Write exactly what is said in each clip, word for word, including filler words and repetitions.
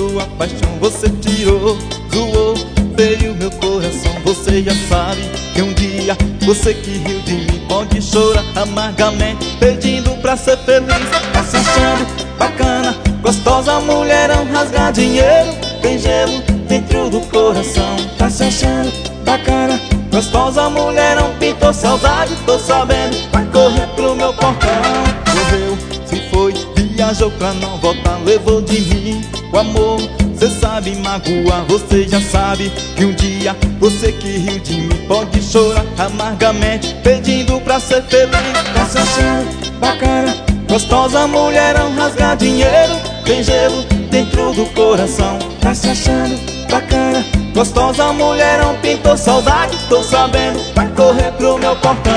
sua paixão, você tirou, zoou, feriu meu coração. Você já sabe que um dia você que riu de mim pode chorar amargamente, pedindo pra ser feliz. Tá se achando bacana, gostosa, mulherão, rasgar dinheiro, tem gelo dentro do coração. Tá se achando bacana, gostosa, mulherão, pintou saudade, tô sabendo, vai correr pro meu portão. Correu, se foi, viajou pra não voltar, levou de mim o amor. Cê sabe magoar, você já sabe que um dia você que riu de mim pode chorar amargamente, pedindo pra ser feliz. Tá se achando bacana, gostosa, mulherão, rasgar dinheiro, tem gelo dentro do coração. Tá se achando bacana, gostosa, mulherão, pintou saudade, tô sabendo, vai correr pro meu portão.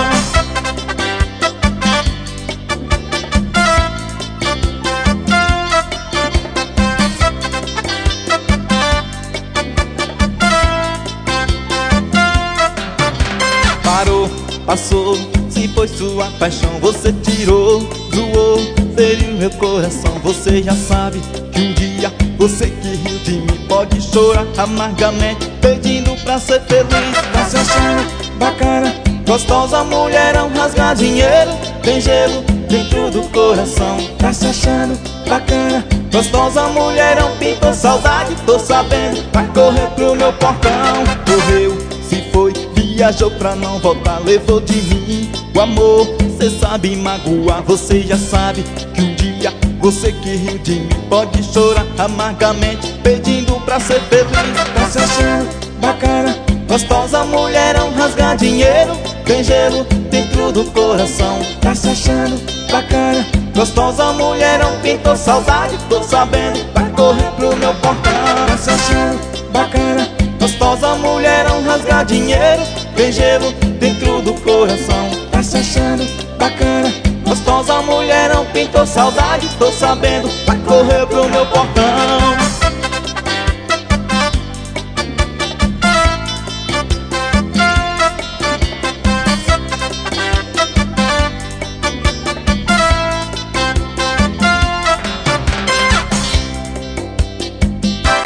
Parou, passou, se foi sua paixão, você tirou, zoou, feriu meu coração. Você já sabe que um dia você que riu de mim pode chorar amargamente, pedindo pra ser feliz. Tá se achando bacana, gostosa, mulherão, rasgar dinheiro, tem gelo dentro do coração. Tá se achando bacana, gostosa, mulherão, pintou saudade, tô sabendo, vai correr pro meu portão. Correu, se foi, viajou pra não voltar, levou de mim o amor. Cê sabe magoar, você já sabe que um dia você que riu de mim pode chorar amargamente, pedindo pra ser feliz. Tá se achando bacana, gostosa, mulherão, rasgar dinheiro, tem gelo dentro do coração. Tá se achando bacana, gostosa, mulherão, pintou saudade, tô sabendo, vai correr pro meu portão. Tá se achando bacana, gostosa, mulherão, rasgar dinheiro, tem gelo dentro do coração. Tá se achando bacana, gostosa, mulherão, pintou saudade, tô sabendo, vai correr pro meu portão.